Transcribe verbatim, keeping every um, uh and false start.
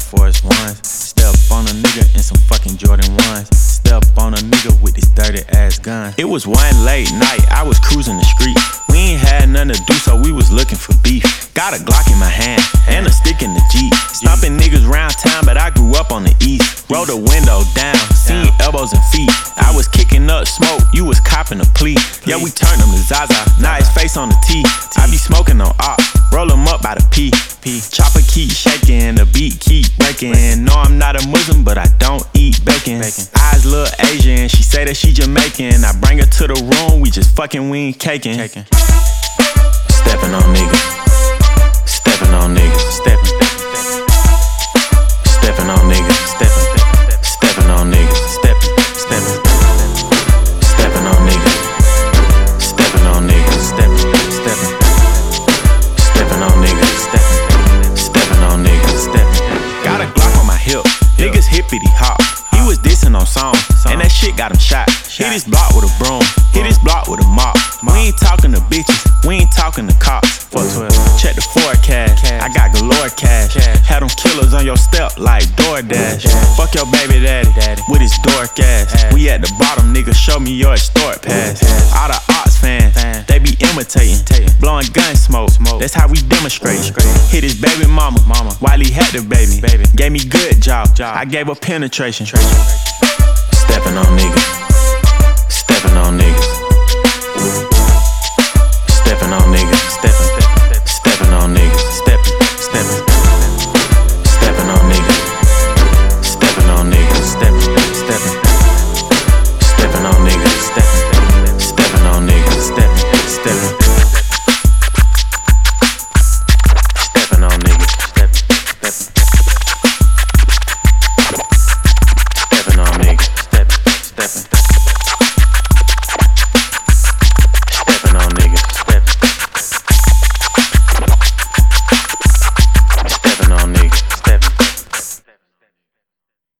Force Ones. Step on a nigga in some fucking Jordan ones. Step on a nigga with this dirty ass gun. It was one late night, I was cruising the street. We ain't had nothing to do, so we was looking for beef. Got a Glock in my hand, and a stick in the Jeep. Stomping niggas round town, but I grew up on the east. Roll the window down, seen elbows and feet. I was kicking up smoke, you was copping a plea. Yeah, we turned him to Zaza, now his face on the T. I be smoking on op, roll him up by the P. Chopper keep shaking, the beat keep breaking. No, I'm not a Muslim, but I don't eat bacon. Eyes look Asian, she say that she Jamaican. I bring her to the room, we just fucking, we ain't caking. Stepping on niggas, stepping on niggas, stepping, stepping on niggas, stepping, stepping on niggas, stepping, stepping, stepping on niggas, stepping on niggas, stepping, stepping, stepping on niggas, stepping, stepping on niggas, stepping. Got a Glock on my hip, niggas hippity hop. He was dissing on song, and that shit got him shot. Hit his block with a broom, hit his block with a mop. We ain't talking to bitches, we ain't talking to cops. four twelve, check the forecast, I got galore cash. Had them killers on your step like DoorDash. Fuck your baby daddy with his dork ass. We at the bottom, nigga, show me your historic pass. All the Ox fans, they be imitating, blowing gun smoke, that's how we demonstrate. Hit his baby mama while he had the baby. Gave me good job, I gave her penetration. Stepping on niggas,